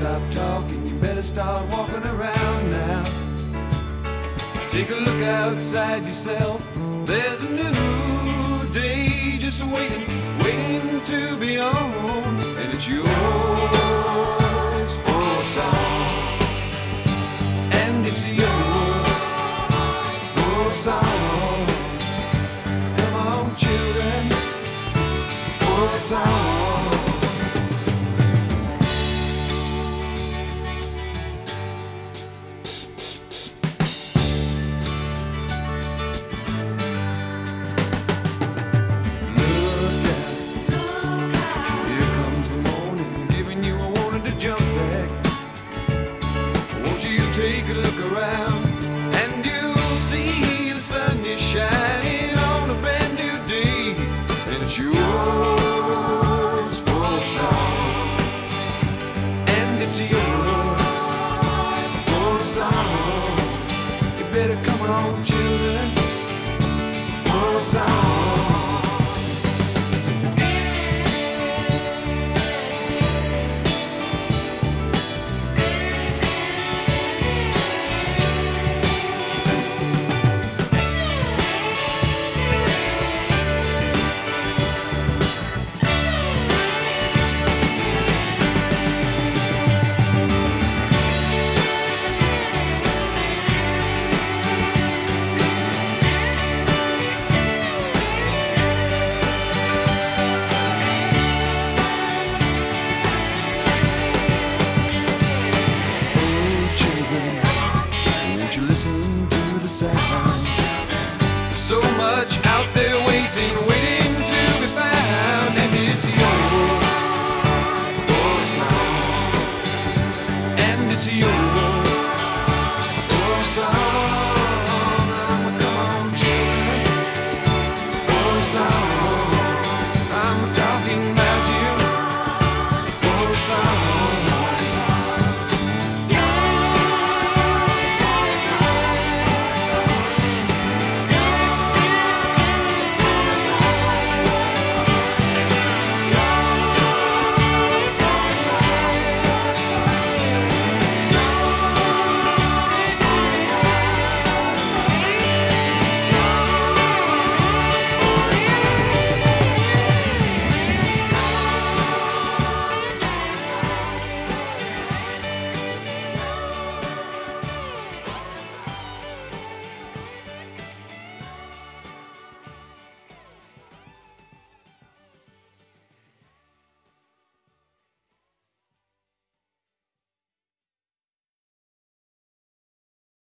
stop talking, you better start walking around now. Take a look outside yourself. There's a new day just waiting, waiting to be on, and it's yours for a song, and it's yours for a song. Come on, children, for a song. Take a look around and you'll see the sun is shining on a brand new day, and it's yours for a song, and it's yours for a song. You better come on, children, for a song. Listen to the sounds. There's so much out